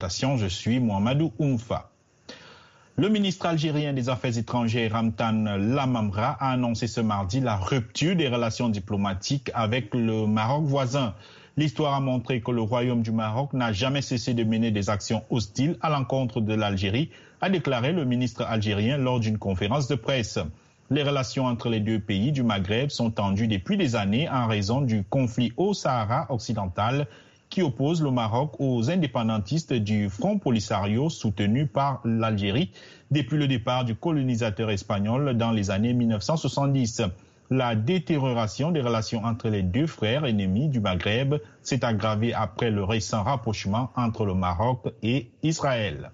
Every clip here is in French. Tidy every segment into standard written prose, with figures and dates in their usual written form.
Je suis Mohamedou Oumfa. Le ministre algérien des Affaires étrangères, Ramtan Lamamra, a annoncé ce mardi la rupture des relations diplomatiques avec le Maroc voisin. L'histoire a montré que le Royaume du Maroc n'a jamais cessé de mener des actions hostiles à l'encontre de l'Algérie, a déclaré le ministre algérien lors d'une conférence de presse. Les relations entre les deux pays du Maghreb sont tendues depuis des années en raison du conflit au Sahara occidental qui oppose le Maroc aux indépendantistes du Front Polisario soutenu par l'Algérie depuis le départ du colonisateur espagnol dans les années 1970. La détérioration des relations entre les deux frères ennemis du Maghreb s'est aggravée après le récent rapprochement entre le Maroc et Israël.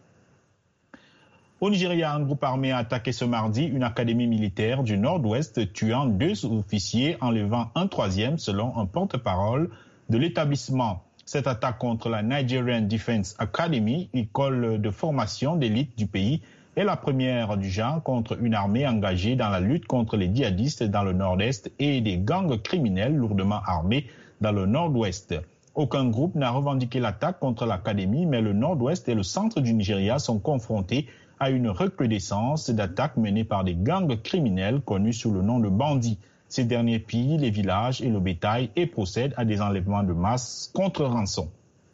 Au Nigeria, un groupe armé a attaqué ce mardi une académie militaire du Nord-Ouest, tuant 2 officiers, enlevant un 3e selon un porte-parole de l'établissement. Cette attaque contre la Nigerian Defense Academy, école de formation d'élite du pays, est la première du genre contre une armée engagée dans la lutte contre les djihadistes dans le nord-est et des gangs criminels lourdement armés dans le nord-ouest. Aucun groupe n'a revendiqué l'attaque contre l'académie, mais le nord-ouest et le centre du Nigeria sont confrontés à une recrudescence d'attaques menées par des gangs criminels connus sous le nom de bandits. Ces derniers pillent les villages et le bétail et procèdent à des enlèvements de masse contre rançon.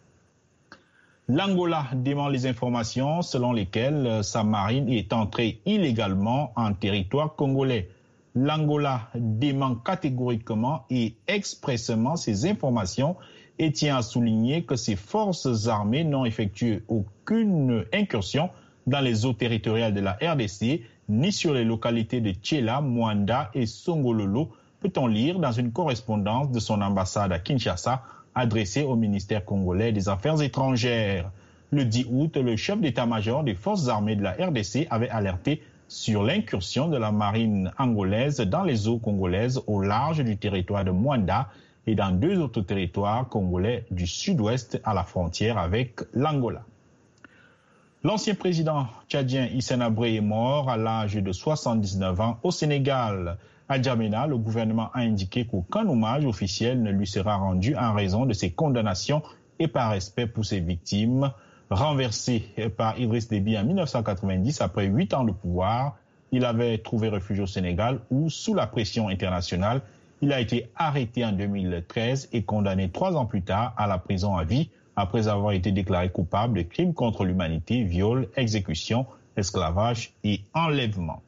L'Angola dément les informations selon lesquelles sa marine est entrée illégalement en territoire congolais. L'Angola dément catégoriquement et expressément ces informations et tient à souligner que ses forces armées n'ont effectué aucune incursion dans les eaux territoriales de la RDC, ni sur les localités de Tchela, Mwanda et Songololo, peut-on lire dans une correspondance de son ambassade à Kinshasa adressée au ministère congolais des Affaires étrangères. Le 10 août, le chef d'état-major des forces armées de la RDC avait alerté sur l'incursion de la marine angolaise dans les eaux congolaises au large du territoire de Mwanda et dans 2 autres territoires congolais du sud-ouest à la frontière avec l'Angola. L'ancien président tchadien Hissène Habré est mort à l'âge de 79 ans au Sénégal. À N'Djamena, le gouvernement a indiqué qu'aucun hommage officiel ne lui sera rendu en raison de ses condamnations et par respect pour ses victimes. Renversé par Idriss Déby en 1990 après 8 ans de pouvoir, il avait trouvé refuge au Sénégal où, sous la pression internationale, il a été arrêté en 2013 et condamné 3 ans plus tard à la prison à vie après avoir été déclaré coupable de crimes contre l'humanité, viol, exécution, esclavage et enlèvement.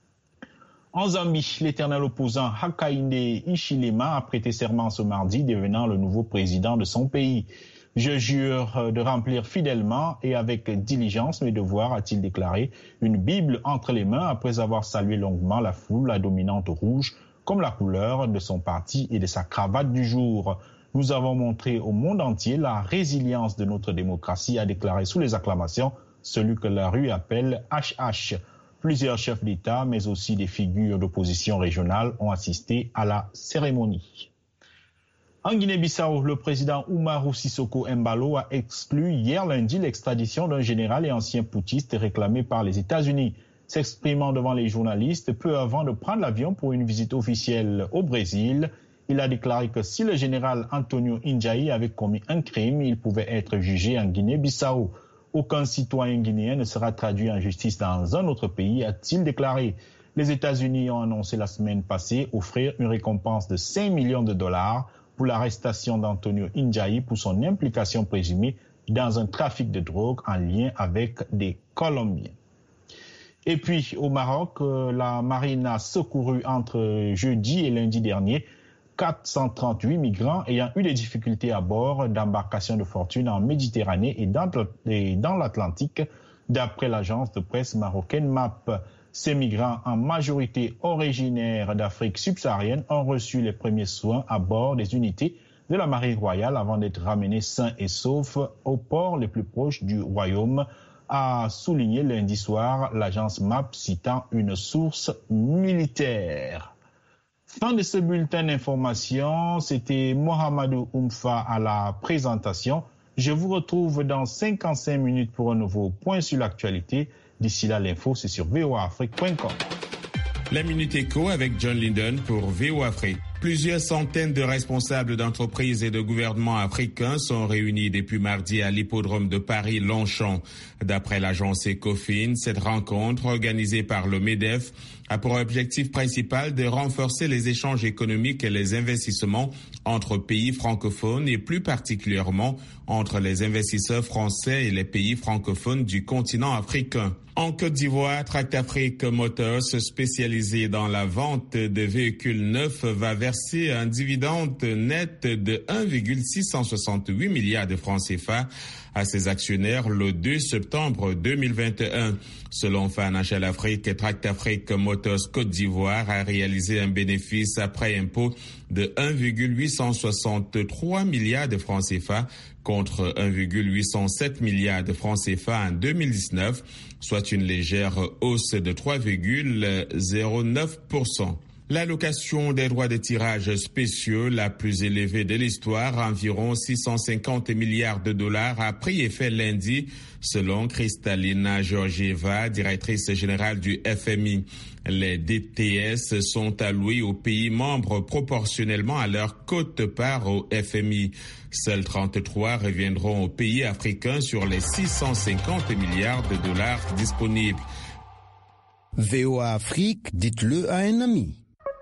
En Zambie, l'éternel opposant Hakainde Hichilema a prêté serment ce mardi, devenant le nouveau président de son pays. « Je jure de remplir fidèlement et avec diligence mes devoirs », a-t-il déclaré, une Bible entre les mains après avoir salué longuement la foule, la dominante rouge, comme la couleur de son parti et de sa cravate du jour. Nous avons montré au monde entier la résilience de notre démocratie, a déclaré sous les acclamations celui que la rue appelle HH. Plusieurs chefs d'État, mais aussi des figures d'opposition régionale ont assisté à la cérémonie. En Guinée-Bissau, le président Umaru Sissoko Embalo a exclu hier lundi l'extradition d'un général et ancien putschiste réclamé par les États-Unis. S'exprimant devant les journalistes peu avant de prendre l'avion pour une visite officielle au Brésil, il a déclaré que si le général Antonio Injaï avait commis un crime, il pouvait être jugé en Guinée-Bissau. Aucun citoyen guinéen ne sera traduit en justice dans un autre pays, a-t-il déclaré. Les États-Unis ont annoncé la semaine passée offrir une récompense de 5 millions de dollars pour l'arrestation d'Antonio Injaï pour son implication présumée dans un trafic de drogue en lien avec des Colombiens. Et puis, au Maroc, la marine a secouru entre jeudi et lundi dernier 438 migrants ayant eu des difficultés à bord d'embarcations de fortune en Méditerranée et dans l'Atlantique, d'après l'agence de presse marocaine MAP. Ces migrants, en majorité originaires d'Afrique subsaharienne, ont reçu les premiers soins à bord des unités de la Marine royale avant d'être ramenés sains et saufs au port les plus proches du royaume, a souligné lundi soir l'agence MAP citant une source militaire. Fin de ce bulletin d'information, c'était Mohamedou Oumfa à la présentation. Je vous retrouve dans 55 minutes pour un nouveau point sur l'actualité. D'ici là, l'info, c'est sur voaafrique.com. La Minute Éco avec John Linden pour VOA Afrique. Plusieurs centaines de responsables d'entreprises et de gouvernements africains sont réunis depuis mardi à l'hippodrome de Paris-Longchamp. D'après l'agence Ecofin, cette rencontre organisée par le MEDEF a pour objectif principal de renforcer les échanges économiques et les investissements entre pays francophones et plus particulièrement entre les investisseurs français et les pays francophones du continent africain. En Côte d'Ivoire, Tractafrique Motors, spécialisé dans la vente de véhicules neufs, va verser un dividende net de 1,668 milliards de francs CFA à ses actionnaires le 2 septembre 2021. Selon Financial Afrique, Tractafrique Motors Côte d'Ivoire a réalisé un bénéfice après impôt de 1,863 milliards de francs CFA contre 1,807 milliards de francs CFA en 2019, soit une légère hausse de 3,09%. L'allocation des droits de tirage spéciaux, la plus élevée de l'histoire, environ 650 milliards de dollars, a pris effet lundi, selon Kristalina Georgieva, directrice générale du FMI. Les DTS sont alloués aux pays membres proportionnellement à leur quote-part au FMI. Seuls 33 reviendront aux pays africains sur les 650 milliards de dollars disponibles. VOA Afrique, dites-le à un ami.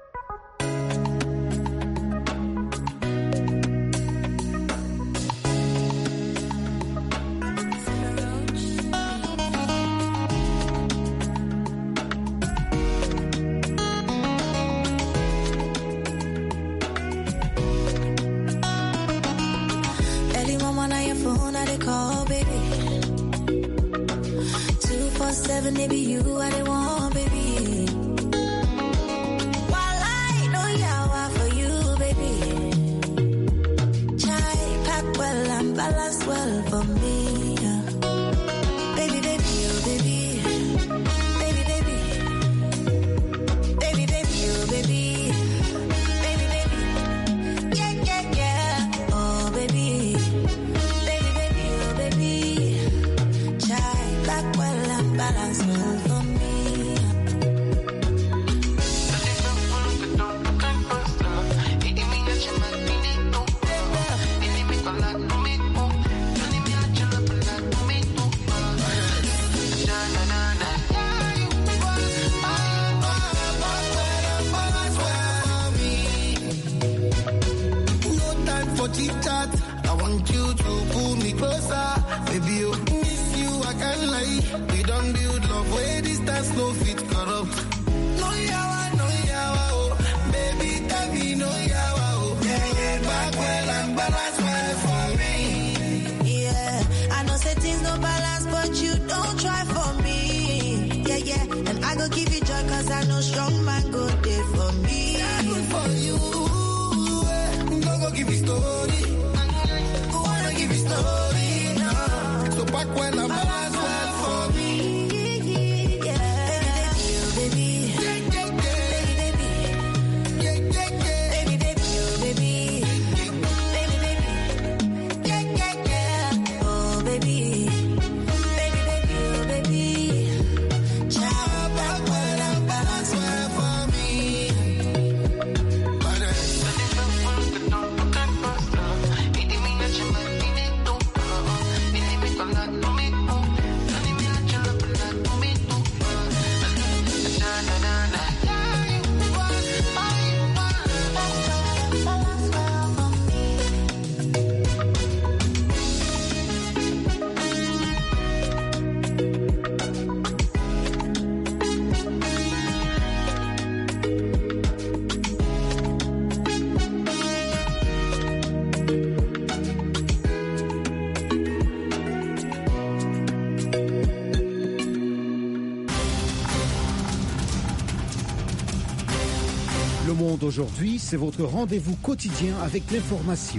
Le Monde aujourd'hui, c'est votre rendez-vous quotidien avec l'information.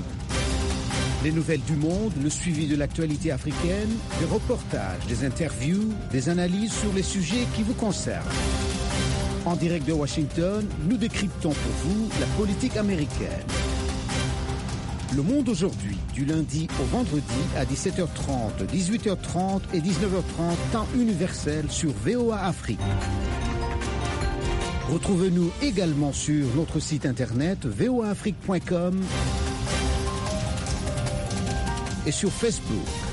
Les nouvelles du monde, le suivi de l'actualité africaine, des reportages, des interviews, des analyses sur les sujets qui vous concernent. En direct de Washington, nous décryptons pour vous la politique américaine. Le Monde aujourd'hui, du lundi au vendredi à 17h30, 18h30 et 19h30, temps universel sur VOA Afrique. Retrouvez-nous également sur notre site internet voaafrique.com et sur Facebook.